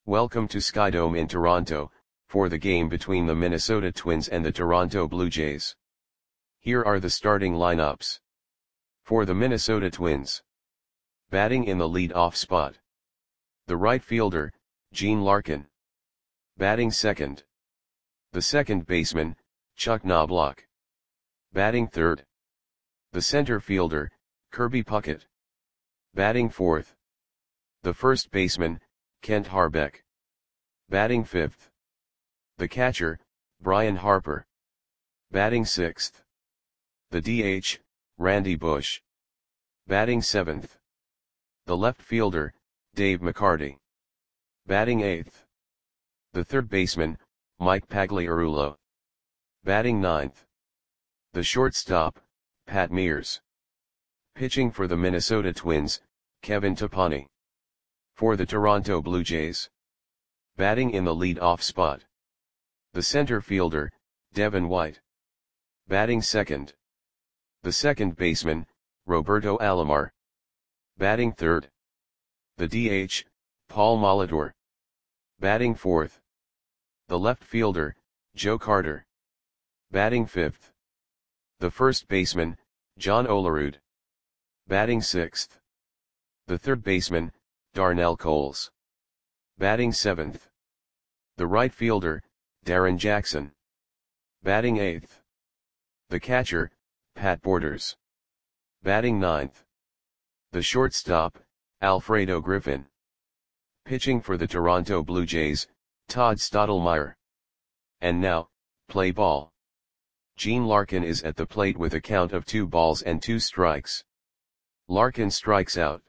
Welcome to Skydome in Toronto, for the game between the Minnesota Twins and the Toronto Blue Jays. Here are the starting lineups. For the Minnesota Twins. Batting in the lead-off spot. The right fielder, Gene Larkin. Batting second. The second baseman, Chuck Knobloch. Batting third. The center fielder, Kirby Puckett. Batting fourth. The first baseman, Kent Hrbek. Batting fifth. The catcher, Brian Harper. Batting sixth. The DH, Randy Bush. Batting seventh. The left fielder, Dave McCarty. Batting eighth. The third baseman, Mike Pagliarulo. Batting ninth. The shortstop, Pat Mears. Pitching for the Minnesota Twins, Kevin Topani. For the Toronto Blue Jays. Batting in the lead-off spot. The center fielder, Devin White. Batting second. The second baseman, Roberto Alomar. Batting third. The DH, Paul Molitor. Batting fourth. The left fielder, Joe Carter. Batting fifth. The first baseman, John Olerud. Batting sixth. The third baseman, Darnell Coles. Batting seventh. The right fielder, Darren Jackson. Batting eighth. The catcher, Pat Borders. Batting ninth. The shortstop, Alfredo Griffin. Pitching for the Toronto Blue Jays, Todd Stottlemyre. And now, play ball. Gene Larkin is at the plate with a count of 2 balls and 2 strikes. Larkin strikes out.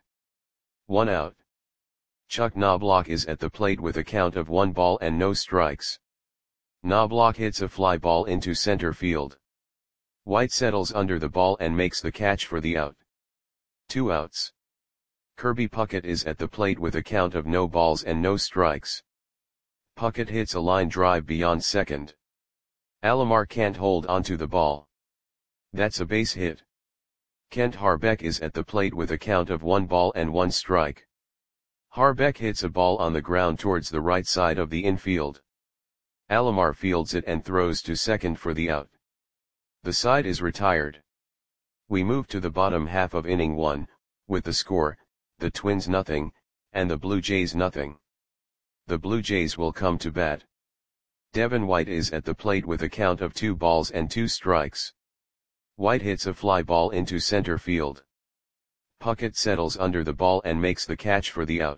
1 out. Chuck Knobloch is at the plate with a count of 1 ball and no strikes. Knobloch hits a fly ball into center field. White settles under the ball and makes the catch for the out. 2 outs. Kirby Puckett is at the plate with a count of no balls and no strikes. Puckett hits a line drive beyond second. Alomar can't hold onto the ball. That's a base hit. Kent Hrbek is at the plate with a count of 1 ball and 1 strike. Hrbek hits a ball on the ground towards the right side of the infield. Alomar fields it and throws to second for the out. The side is retired. We move to the bottom half of inning 1, with the score, the Twins nothing, and the Blue Jays nothing. The Blue Jays will come to bat. Devin White is at the plate with a count of 2 balls and 2 strikes. White hits a fly ball into center field. Puckett settles under the ball and makes the catch for the out.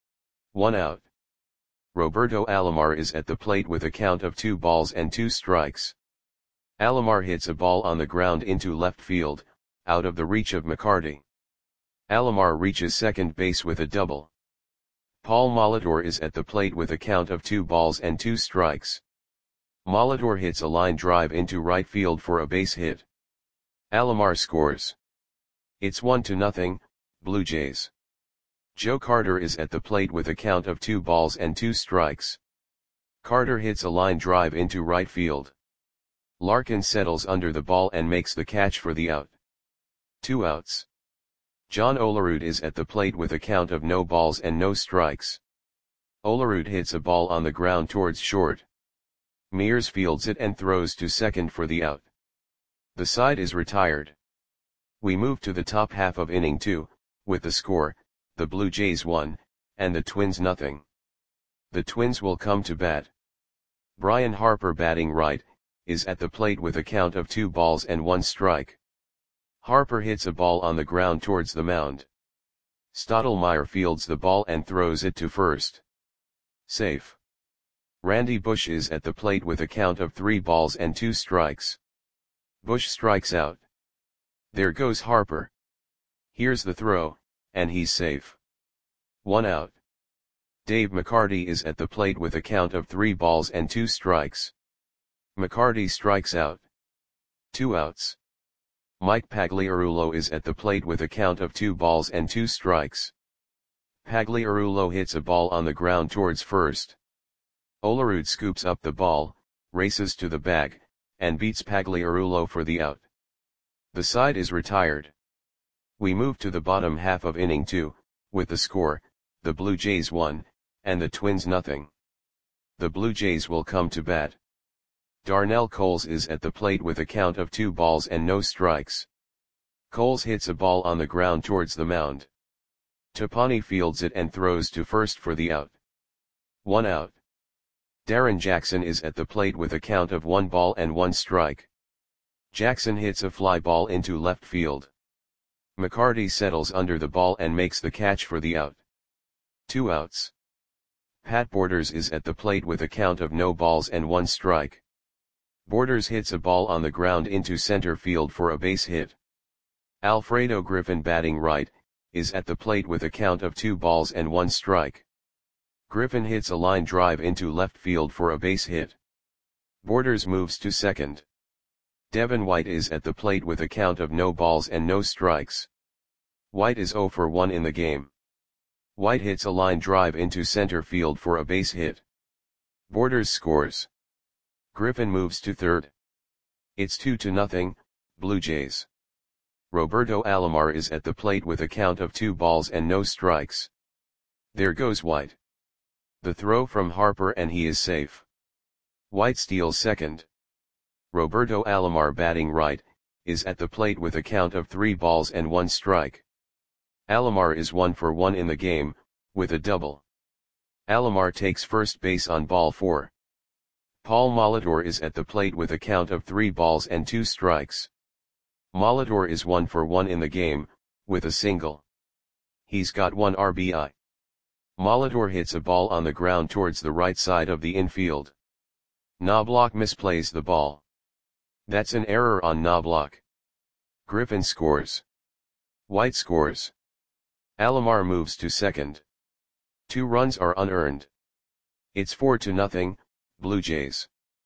1 out. Roberto Alomar is at the plate with a count of 2 balls and 2 strikes. Alomar hits a ball on the ground into left field, out of the reach of McCarty. Alomar reaches second base with a double. Paul Molitor is at the plate with a count of 2 balls and 2 strikes. Molitor hits a line drive into right field for a base hit. Alomar scores. It's 1-0, Blue Jays. Joe Carter is at the plate with a count of 2 balls and 2 strikes. Carter hits a line drive into right field. Larkin settles under the ball and makes the catch for the out. 2 outs. John Olerud is at the plate with a count of no balls and no strikes. Olerud hits a ball on the ground towards short. Mears fields it and throws to second for the out. The side is retired. We move to the top half of inning 2, with the score, the Blue Jays 1, and the Twins nothing. The Twins will come to bat. Brian Harper batting right, is at the plate with a count of 2 balls and 1 strike. Harper hits a ball on the ground towards the mound. Stottlemyre fields the ball and throws it to first. Safe. Randy Bush is at the plate with a count of 3 balls and 2 strikes. Bush strikes out. There goes Harper. Here's the throw, and he's safe. 1 out. Dave McCarty is at the plate with a count of 3 balls and 2 strikes. McCarty strikes out. 2 outs. Mike Pagliarulo is at the plate with a count of 2 balls and 2 strikes. Pagliarulo hits a ball on the ground towards first. Olerud scoops up the ball, races to the bag, and beats Pagliarulo for the out. The side is retired. We move to the bottom half of inning 2, with the score, the Blue Jays 1, and the Twins nothing. The Blue Jays will come to bat. Darnell Coles is at the plate with a count of 2 balls and no strikes. Coles hits a ball on the ground towards the mound. Tapani fields it and throws to first for the out. 1 out. Darren Jackson is at the plate with a count of 1 ball and 1 strike. Jackson hits a fly ball into left field. McCarty settles under the ball and makes the catch for the out. 2 outs. Pat Borders is at the plate with a count of no balls and 1 strike. Borders hits a ball on the ground into center field for a base hit. Alfredo Griffin, batting right, is at the plate with a count of 2 balls and 1 strike. Griffin hits a line drive into left field for a base hit. Borders moves to second. Devin White is at the plate with a count of no balls and no strikes. White is 0 for 1 in the game. White hits a line drive into center field for a base hit. Borders scores. Griffin moves to third. It's 2-0, Blue Jays. Roberto Alomar is at the plate with a count of 2 balls and no strikes. There goes White. The throw from Harper and he is safe. White steals second. Roberto Alomar, batting right, is at the plate with a count of 3 balls and 1 strike. Alomar is 1 for 1 in the game, with a double. Alomar takes first base on ball 4. Paul Molitor is at the plate with a count of 3 balls and 2 strikes. Molitor is 1 for 1 in the game, with a single. He's got 1 RBI. Molitor hits a ball on the ground towards the right side of the infield. Knobloch misplays the ball. That's an error on Knobloch. Griffin scores. White scores. Alomar moves to second. 2 runs are unearned. It's 4-0, Blue Jays.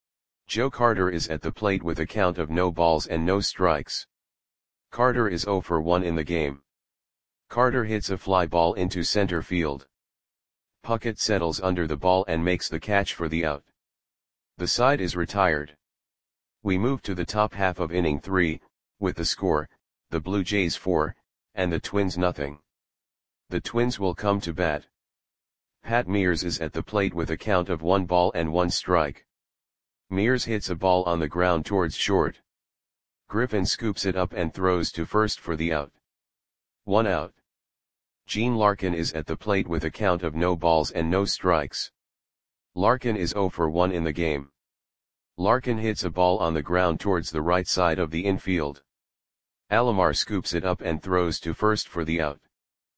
Joe Carter is at the plate with a count of no balls and no strikes. Carter is 0 for 1 in the game. Carter hits a fly ball into center field. Puckett settles under the ball and makes the catch for the out. The side is retired. We move to the top half of inning 3, with the score, the Blue Jays 4, and the Twins nothing. The Twins will come to bat. Pat Mears is at the plate with a count of 1 ball and 1 strike. Mears hits a ball on the ground towards short. Griffin scoops it up and throws to first for the out. 1 out. Gene Larkin is at the plate with a count of no balls and no strikes. Larkin is 0 for 1 in the game. Larkin hits a ball on the ground towards the right side of the infield. Alomar scoops it up and throws to first for the out.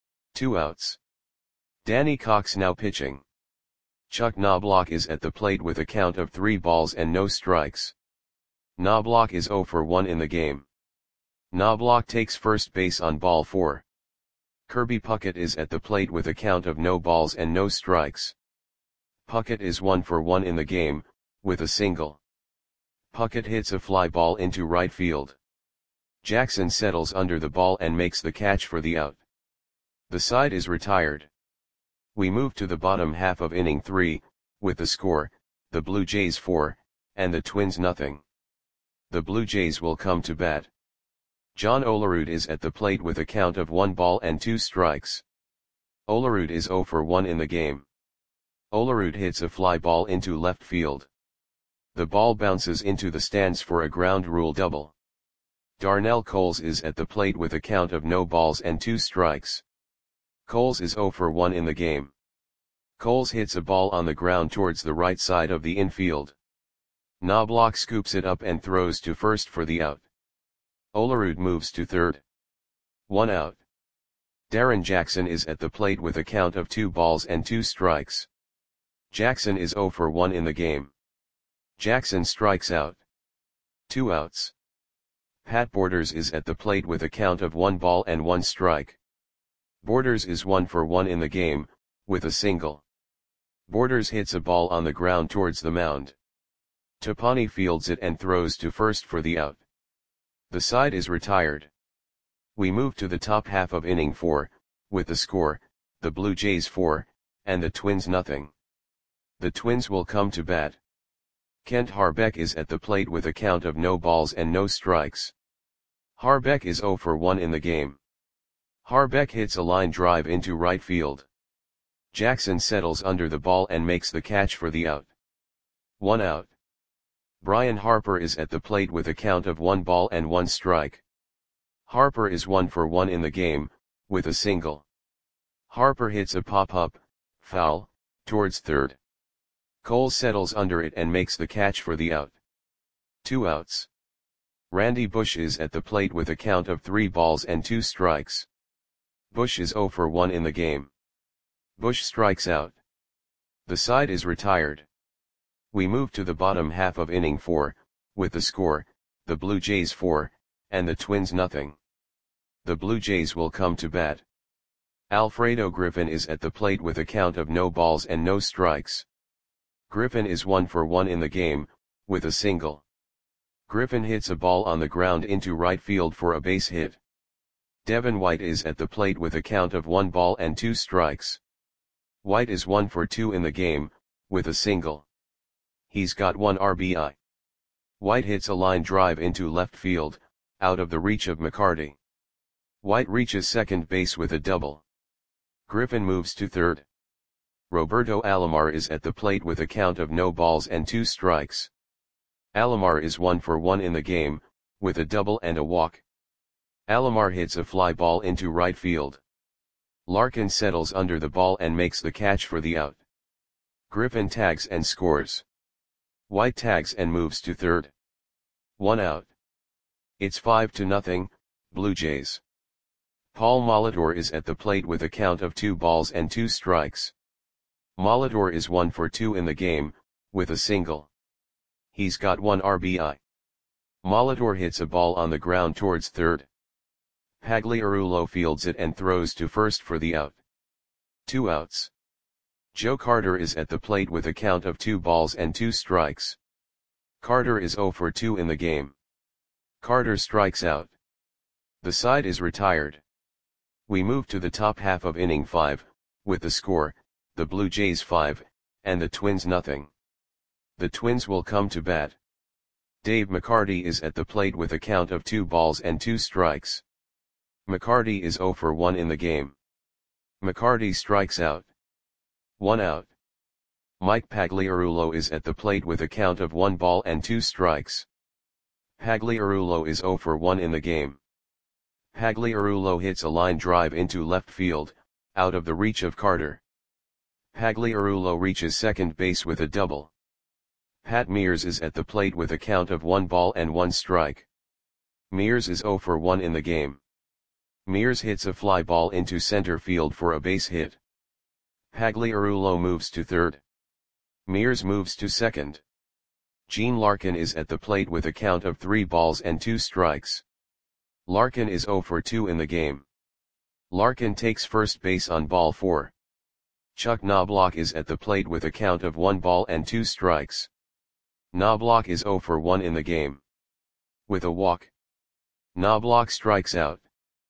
2 outs. Danny Cox now pitching. Chuck Knobloch is at the plate with a count of 3 balls and no strikes. Knobloch is 0 for 1 in the game. Knobloch takes first base on ball 4. Kirby Puckett is at the plate with a count of no balls and no strikes. Puckett is 1 for 1 in the game, with a single. Puckett hits a fly ball into right field. Jackson settles under the ball and makes the catch for the out. The side is retired. We move to the bottom half of inning 3, with the score, the Blue Jays 4, and the Twins nothing. The Blue Jays will come to bat. John Olerud is at the plate with a count of 1 ball and 2 strikes. Olerud is 0 for 1 in the game. Olerud hits a fly ball into left field. The ball bounces into the stands for a ground rule double. Darnell Coles is at the plate with a count of no balls and 2 strikes. Coles is 0 for 1 in the game. Coles hits a ball on the ground towards the right side of the infield. Knobloch scoops it up and throws to first for the out. Olerud moves to third. 1 out. Darren Jackson is at the plate with a count of 2 balls and 2 strikes. Jackson is 0 for 1 in the game. Jackson strikes out. 2 outs. Pat Borders is at the plate with a count of 1 ball and 1 strike. Borders is 1 for 1 in the game, with a single. Borders hits a ball on the ground towards the mound. Tapani fields it and throws to first for the out. The side is retired. We move to the top half of inning 4, with the score, the Blue Jays 4, and the Twins nothing. The Twins will come to bat. Kent Harbeck is at the plate with a count of no balls and no strikes. Harbeck is 0 for 1 in the game. Harbeck hits a line drive into right field. Jackson settles under the ball and makes the catch for the out. 1 out. Brian Harper is at the plate with a count of 1 ball and 1 strike. Harper is 1 for 1 in the game, with a single. Harper hits a pop-up, foul, towards third. Cole settles under it and makes the catch for the out. 2 outs. Randy Bush is at the plate with a count of 3 balls and 2 strikes. Bush is 0 for 1 in the game. Bush strikes out. The side is retired. We move to the bottom half of inning 4, with the score, the Blue Jays 4, and the Twins nothing. The Blue Jays will come to bat. Alfredo Griffin is at the plate with a count of no balls and no strikes. Griffin is 1 for 1 in the game, with a single. Griffin hits a ball on the ground into right field for a base hit. Devin White is at the plate with a count of 1 ball and 2 strikes. White is 1 for 2 in the game, with a single. He's got 1 RBI. White hits a line drive into left field, out of the reach of McCarty. White reaches second base with a double. Griffin moves to third. Roberto Alomar is at the plate with a count of no balls and 2 strikes. Alomar is 1 for 1 in the game, with a double and a walk. Alomar hits a fly ball into right field. Larkin settles under the ball and makes the catch for the out. Griffin tags and scores. White tags and moves to third. 1 out. It's 5-0, Blue Jays. Paul Molitor is at the plate with a count of 2 balls and 2 strikes. Molitor is 1 for 2 in the game, with a single. He's got 1 RBI. Molitor hits a ball on the ground towards third. Pagliarulo fields it and throws to first for the out. 2 outs. Joe Carter is at the plate with a count of 2 balls and 2 strikes. Carter is 0 for 2 in the game. Carter strikes out. The side is retired. We move to the top half of inning 5, with the score, the Blue Jays 5, and the Twins nothing. The Twins will come to bat. Dave McCarty is at the plate with a count of 2 balls and 2 strikes. McCarty is 0 for 1 in the game. McCarty strikes out. 1 out. Mike Pagliarulo is at the plate with a count of 1 ball and 2 strikes. Pagliarulo is 0 for 1 in the game. Pagliarulo hits a line drive into left field, out of the reach of Carter. Pagliarulo reaches second base with a double. Pat Mears is at the plate with a count of 1 ball and 1 strike. Mears is 0 for 1 in the game. Mears hits a fly ball into center field for a base hit. Pagliarulo moves to third. Mears moves to second. Gene Larkin is at the plate with a count of 3 balls and 2 strikes. Larkin is 0 for 2 in the game. Larkin takes first base on ball 4. Chuck Knobloch is at the plate with a count of 1 ball and 2 strikes. Knobloch is 0 for 1 in the game. With a walk. Knobloch strikes out.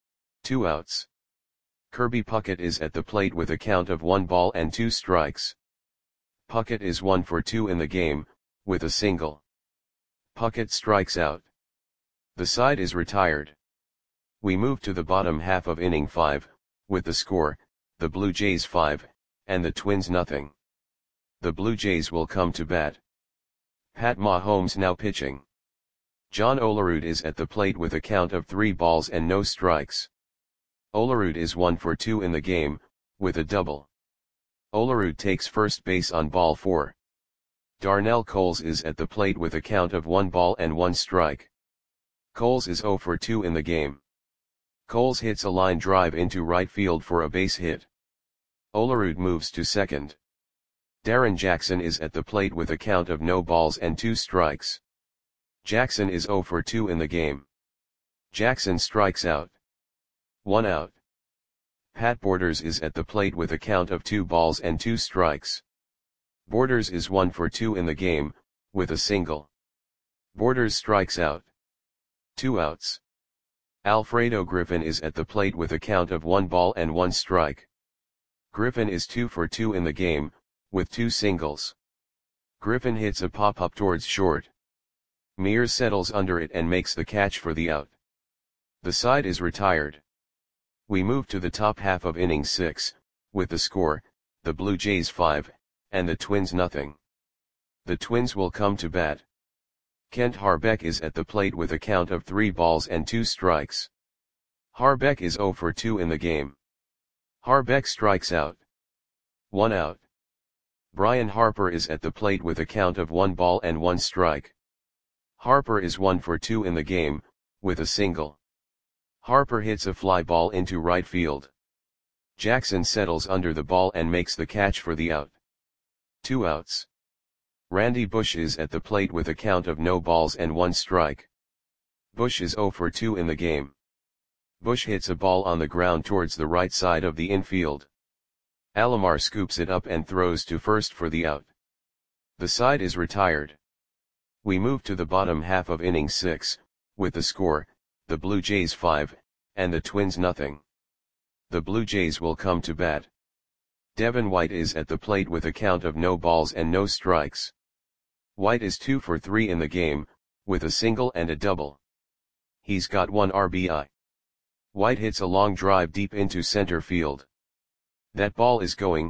2 outs. Kirby Puckett is at the plate with a count of 1 ball and 2 strikes. Puckett is 1 for 2 in the game, with a single. Puckett strikes out. The side is retired. We move to the bottom half of inning 5, with the score, the Blue Jays 5, and the Twins nothing. The Blue Jays will come to bat. Pat Mahomes now pitching. John Olerud is at the plate with a count of 3 balls and no strikes. Olerud is 1 for 2 in the game, with a double. Olerud takes first base on ball 4. Darnell Coles is at the plate with a count of 1 ball and 1 strike. Coles is 0 for 2 in the game. Coles hits a line drive into right field for a base hit. Olerud moves to second. Darren Jackson is at the plate with a count of no balls and 2 strikes. Jackson is 0 for 2 in the game. Jackson strikes out. 1 out. Pat Borders is at the plate with a count of 2 balls and 2 strikes. Borders is 1 for 2 in the game, with a single. Borders strikes out. 2 outs. Alfredo Griffin is at the plate with a count of 1 ball and 1 strike. Griffin is 2 for 2 in the game, with 2 singles. Griffin hits a pop-up towards short. Mears settles under it and makes the catch for the out. The side is retired. We move to the top half of inning 6, with the score, the Blue Jays 5, and the Twins nothing. The Twins will come to bat. Kent Harbeck is at the plate with a count of 3 balls and 2 strikes. Harbeck is 0 for 2 in the game. Harbeck strikes out. 1 out. Brian Harper is at the plate with a count of 1 ball and 1 strike. Harper is 1 for 2 in the game, with a single. Harper hits a fly ball into right field. Jackson settles under the ball and makes the catch for the out. 2 outs. Randy Bush is at the plate with a count of no balls and 1 strike. Bush is 0 for 2 in the game. Bush hits a ball on the ground towards the right side of the infield. Alomar scoops it up and throws to first for the out. The side is retired. We move to the bottom half of inning 6, with the score, the Blue Jays 5, and the Twins nothing. The Blue Jays will come to bat. Devin White is at the plate with a count of no balls and no strikes. White is 2 for 3 in the game, with a single and a double. He's got 1 RBI. White hits a long drive deep into center field. That ball is gone.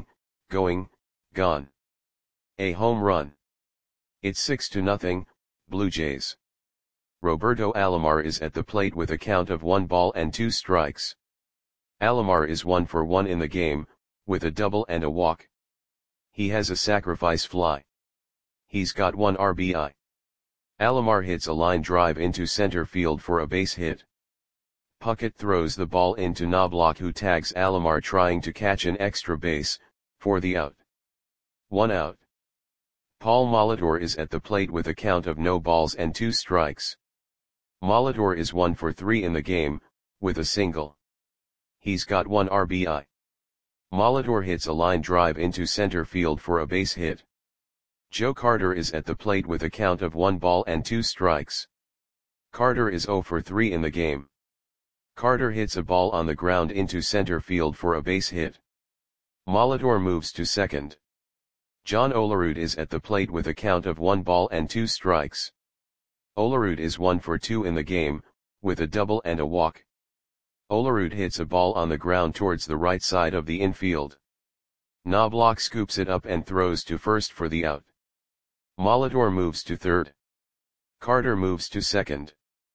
A home run. It's 6-0, Blue Jays. Roberto Alomar is at the plate with a count of 1 ball and 2 strikes. Alomar is 1 for 1 in the game, with a double and a walk. He has a sacrifice fly. He's got 1 RBI. Alomar hits a line drive into center field for a base hit. Puckett throws the ball into Knobloch, who tags Alomar trying to catch an extra base, for the out. 1 out. Paul Molitor is at the plate with a count of no balls and 2 strikes. Molitor is 1 for 3 in the game, with a single. He's got 1 RBI. Molitor hits a line drive into center field for a base hit. Joe Carter is at the plate with a count of 1 ball and 2 strikes. Carter is 0 for 3 in the game. Carter hits a ball on the ground into center field for a base hit. Molitor moves to second. John Olerud is at the plate with a count of 1 ball and 2 strikes. Olerud is 1 for 2 in the game, with a double and a walk. Olerud hits a ball on the ground towards the right side of the infield. Knobloch scoops it up and throws to first for the out. Molitor moves to third. Carter moves to second.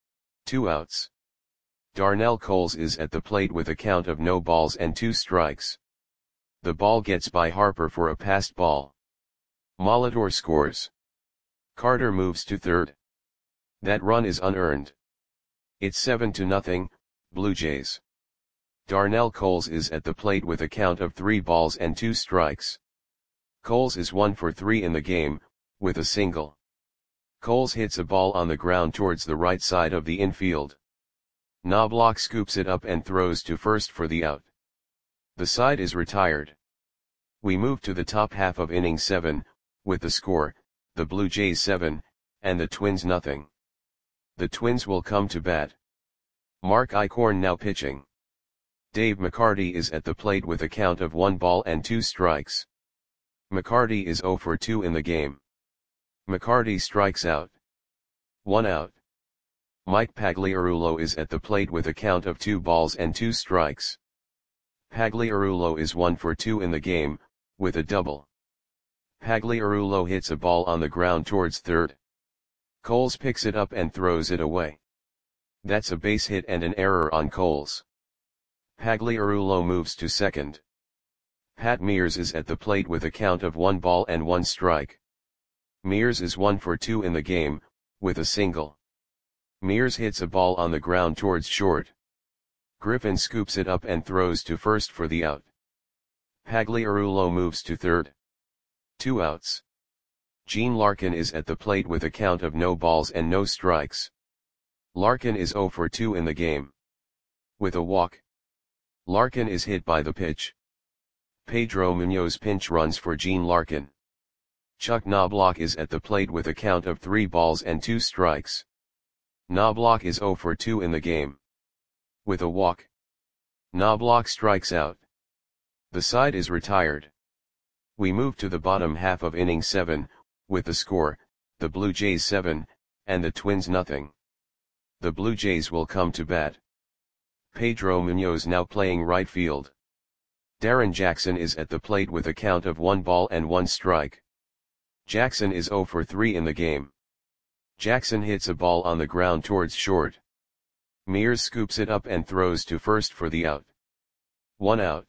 2 outs. Darnell Coles is at the plate with a count of no balls and 2 strikes. The ball gets by Harper for a passed ball. Molitor scores. Carter moves to third. That run is unearned. It's 7-0, Blue Jays. Darnell Coles is at the plate with a count of 3 balls and 2 strikes. Coles is 1 for 3 in the game, with a single. Coles hits a ball on the ground towards the right side of the infield. Knobloch scoops it up and throws to first for the out. The side is retired. We move to the top half of inning 7, with the score, the Blue Jays 7, and the Twins nothing. The Twins will come to bat. Mark Eichhorn now pitching. Dave McCarty is at the plate with a count of 1 ball and 2 strikes. McCarty is 0 for 2 in the game. McCarty strikes out. 1 out. Mike Pagliarulo is at the plate with a count of 2 balls and 2 strikes. Pagliarulo is 1 for 2 in the game, with a double. Pagliarulo hits a ball on the ground towards third. Coles picks it up and throws it away. That's a base hit and an error on Coles. Pagliarulo moves to second. Pat Mears is at the plate with a count of 1 ball and 1 strike. Mears is 1 for 2 in the game, with a single. Mears hits a ball on the ground towards short. Griffin scoops it up and throws to first for the out. Pagliarulo moves to third. 2 outs. Gene Larkin is at the plate with a count of no balls and no strikes. Larkin is 0 for 2 in the game. With a walk. Larkin is hit by the pitch. Pedro Munoz pinch runs for Gene Larkin. Chuck Knobloch is at the plate with a count of 3 balls and 2 strikes. Knobloch is 0 for 2 in the game. With a walk. Knobloch strikes out. The side is retired. We move to the bottom half of inning 7, with the score, the Blue Jays 7, and the Twins nothing. The Blue Jays will come to bat. Pedro Munoz now playing right field. Darren Jackson is at the plate with a count of 1 ball and 1 strike. Jackson is 0 for 3 in the game. Jackson hits a ball on the ground towards short. Mears scoops it up and throws to first for the out. 1 out.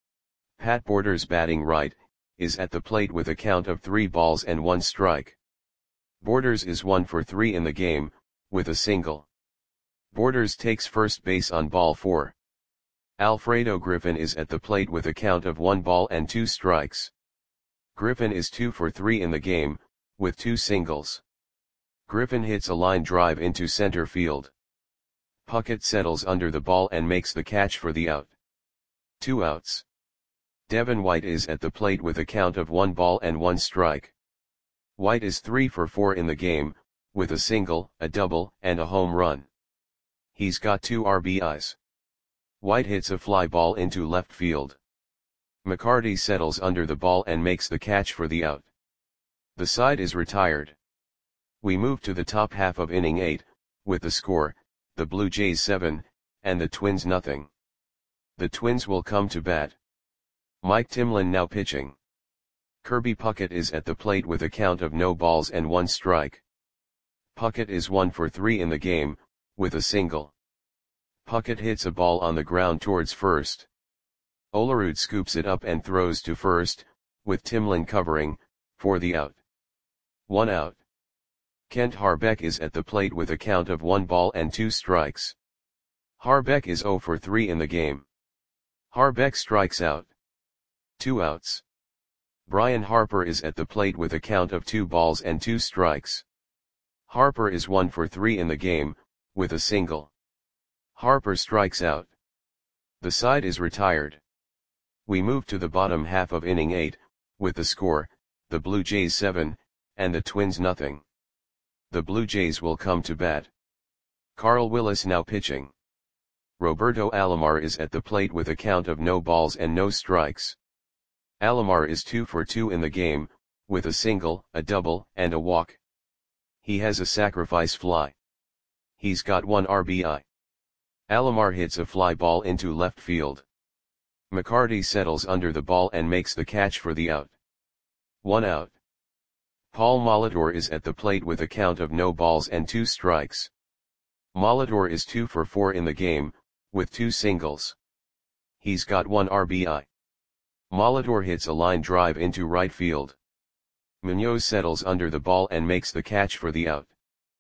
Pat Borders, batting right, is at the plate with a count of 3 balls and 1 strike. Borders is 1 for 3 in the game, with a single. Borders takes first base on ball 4. Alfredo Griffin is at the plate with a count of 1 ball and 2 strikes. Griffin is 2 for 3 in the game, with 2 singles. Griffin hits a line drive into center field. Puckett settles under the ball and makes the catch for the out. 2 outs. Devin White is at the plate with a count of 1 ball and 1 strike. White is 3 for 4 in the game, with a single, a double, and a home run. He's got 2 RBIs. White hits a fly ball into left field. McCarty settles under the ball and makes the catch for the out. The side is retired. We move to the top half of inning 8, with the score, the Blue Jays 7, and the Twins nothing. The Twins will come to bat. Mike Timlin now pitching. Kirby Puckett is at the plate with a count of no balls and 1 strike. Puckett is 1 for 3 in the game, with a single. Puckett hits a ball on the ground towards first. Olerud scoops it up and throws to first, with Timlin covering, for the out. 1 out. Kent Harbeck is at the plate with a count of 1 ball and 2 strikes. Harbeck is 0 for 3 in the game. Harbeck strikes out. 2 outs. Brian Harper is at the plate with a count of 2 balls and 2 strikes. Harper is 1 for 3 in the game, with a single. Harper strikes out. The side is retired. We move to the bottom half of inning 8, with the score, the Blue Jays 7, and the Twins nothing. The Blue Jays will come to bat. Carl Willis now pitching. Roberto Alomar is at the plate with a count of no balls and no strikes. Alomar is 2 for 2 in the game, with a single, a double, and a walk. He has a sacrifice fly. He's got 1 RBI. Alomar hits a fly ball into left field. McCarty settles under the ball and makes the catch for the out. 1 out. Paul Molitor is at the plate with a count of no balls and 2 strikes. Molitor is 2 for 4 in the game, with 2 singles. He's got 1 RBI. Molitor hits a line drive into right field. Munoz settles under the ball and makes the catch for the out.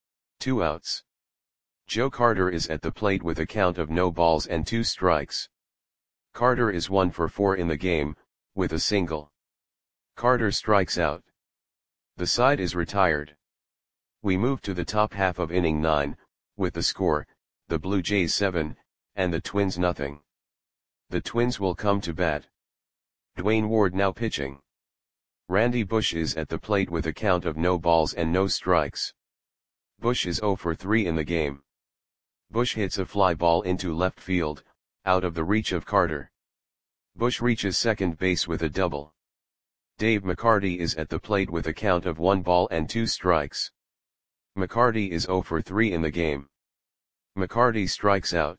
2 outs. Joe Carter is at the plate with a count of no balls and 2 strikes. Carter is 1 for 4 in the game, with a single. Carter strikes out. The side is retired. We move to the top half of inning 9, with the score, the Blue Jays 7, and the Twins nothing. The Twins will come to bat. Dwayne Ward now pitching. Randy Bush is at the plate with a count of no balls and no strikes. Bush is 0 for 3 in the game. Bush hits a fly ball into left field, out of the reach of Carter. Bush reaches second base with a double. Dave McCarty is at the plate with a count of 1 ball and 2 strikes. McCarty is 0 for 3 in the game. McCarty strikes out.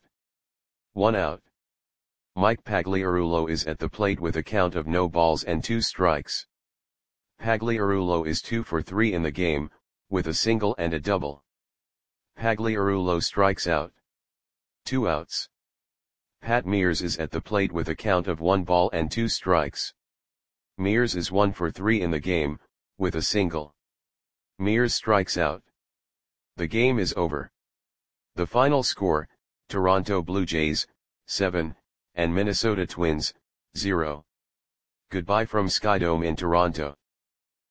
1 out. Mike Pagliarulo is at the plate with a count of no balls and 2 strikes. Pagliarulo is 2 for 3 in the game, with a single and a double. Pagliarulo strikes out. 2 outs. Pat Mears is at the plate with a count of 1 ball and 2 strikes. Mears is 1 for 3 in the game, with a single. Mears strikes out. The game is over. The final score, Toronto Blue Jays, 7, and Minnesota Twins, 0. Goodbye from Skydome in Toronto.